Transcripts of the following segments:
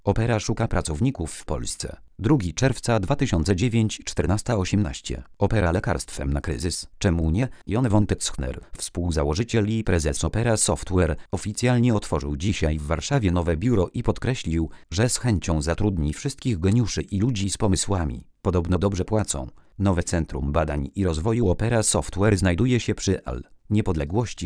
Opera szuka pracowników w Polsce. 2 czerwca 2009, 14:18. Opera lekarstwem na kryzys. Czemu nie? Jon von Tetzchner, współzałożyciel i prezes Opera Software, oficjalnie otworzył dzisiaj w Warszawie nowe biuro i podkreślił, że z chęcią zatrudni wszystkich geniuszy i ludzi z pomysłami. Podobno dobrze płacą. Nowe Centrum Badań i Rozwoju Opera Software znajduje się przy Al. Niepodległości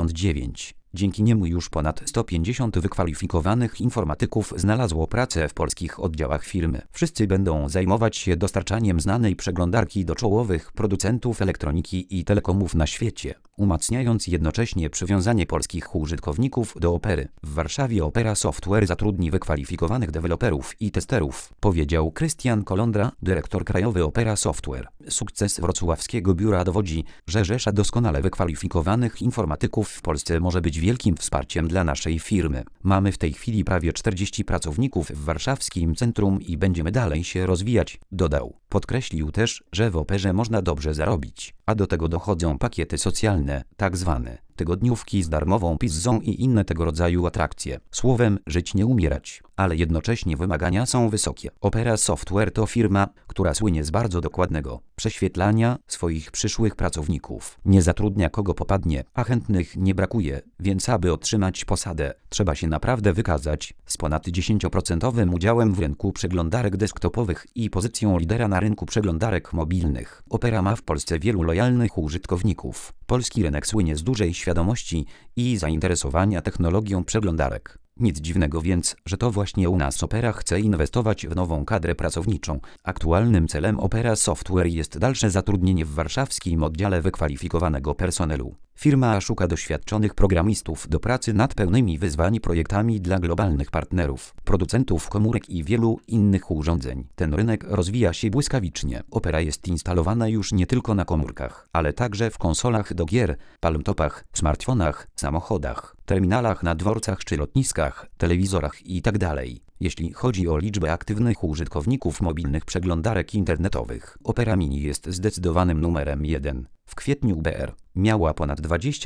69. Dzięki niemu już ponad 150 wykwalifikowanych informatyków znalazło pracę w polskich oddziałach firmy. Wszyscy będą zajmować się dostarczaniem znanej przeglądarki do czołowych producentów elektroniki i telekomów na świecie, umacniając jednocześnie przywiązanie polskich użytkowników do Opery. W Warszawie Opera Software zatrudni wykwalifikowanych deweloperów i testerów, powiedział Krystian Kolondra, dyrektor krajowy Opera Software. Sukces wrocławskiego biura dowodzi, że rzesza doskonale wykwalifikowanych informatyków w Polsce może być wielkim wsparciem dla naszej firmy. Mamy w tej chwili prawie 40 pracowników w warszawskim centrum i będziemy dalej się rozwijać, dodał. Podkreślił też, że w Operze można dobrze zarobić, a do tego dochodzą pakiety socjalne, tak zwane tygodniówki z darmową pizzą i inne tego rodzaju atrakcje. Słowem, żyć nie umierać, ale jednocześnie wymagania są wysokie. Opera Software to firma, która słynie z bardzo dokładnego prześwietlania swoich przyszłych pracowników. Nie zatrudnia kogo popadnie, a chętnych nie brakuje, więc aby otrzymać posadę, trzeba się naprawdę wykazać z ponad 10% udziałem w rynku przeglądarek desktopowych i pozycją lidera na rynku przeglądarek mobilnych. Opera ma w Polsce wielu lojalnych użytkowników. Polski rynek słynie z dużej świadomości i zainteresowania technologią przeglądarek. Nic dziwnego więc, że to właśnie u nas Opera chce inwestować w nową kadrę pracowniczą. Aktualnym celem Opera Software jest dalsze zatrudnienie w warszawskim oddziale wykwalifikowanego personelu. Firma szuka doświadczonych programistów do pracy nad pełnymi wyzwań projektami dla globalnych partnerów, producentów komórek i wielu innych urządzeń. Ten rynek rozwija się błyskawicznie. Opera jest instalowana już nie tylko na komórkach, ale także w konsolach do gier, palmtopach, smartfonach, samochodach, terminalach na dworcach czy lotniskach, telewizorach itd. Jeśli chodzi o liczbę aktywnych użytkowników mobilnych przeglądarek internetowych, Opera Mini jest zdecydowanym numerem 1. W kwietniu BR miała ponad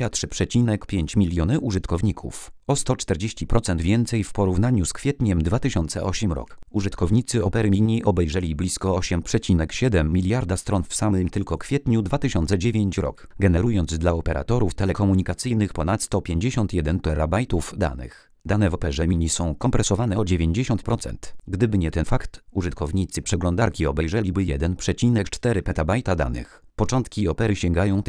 23,5 miliony użytkowników, o 140% więcej w porównaniu z kwietniem 2008 rok. Użytkownicy Opery Mini obejrzeli blisko 8,7 miliarda stron w samym tylko kwietniu 2009 rok, generując dla operatorów telekomunikacyjnych ponad 151 terabajtów danych. Dane w Operze Mini są kompresowane o 90%. Gdyby nie ten fakt, użytkownicy przeglądarki obejrzeliby 1,4 petabajta danych. Początki Opery sięgają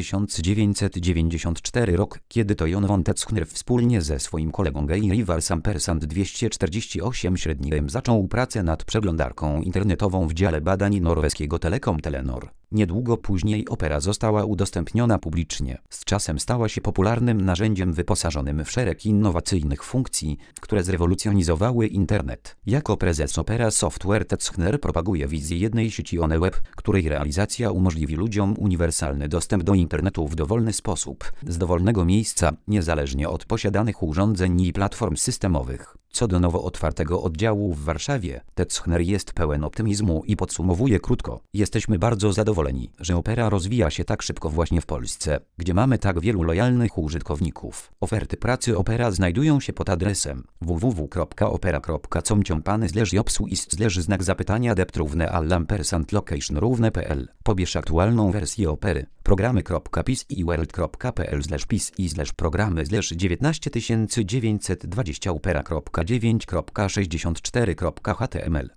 1994 rok, kiedy to Jon von Tetzchner wspólnie ze swoim kolegą Geir Ivars ampersand 248 średnim zaczął pracę nad przeglądarką internetową w dziale badań norweskiego Telekom Telenor. Niedługo później Opera została udostępniona publicznie. Z czasem stała się popularnym narzędziem wyposażonym w szereg innowacyjnych funkcji, które zrewolucjonizowały internet. Jako prezes Opera Software Tetzchner propaguje wizję jednej sieci OneWeb, której realizacja umożliwi ludziom uniwersalny dostęp do internetu w dowolny sposób, z dowolnego miejsca, niezależnie od posiadanych urządzeń i platform systemowych. Co do nowo otwartego oddziału w Warszawie, Tetzchner jest pełen optymizmu i podsumowuje krótko. Jesteśmy bardzo zadowoleni, że Opera rozwija się tak szybko właśnie w Polsce, gdzie mamy tak wielu lojalnych użytkowników. Oferty pracy Opera znajdują się pod adresem www.opera.com/jobsu/dept@allampersandlocation.pl. Pobierz aktualną wersję Opery. programy.pis.iworld.pl/programy/19920 opera.9.64.html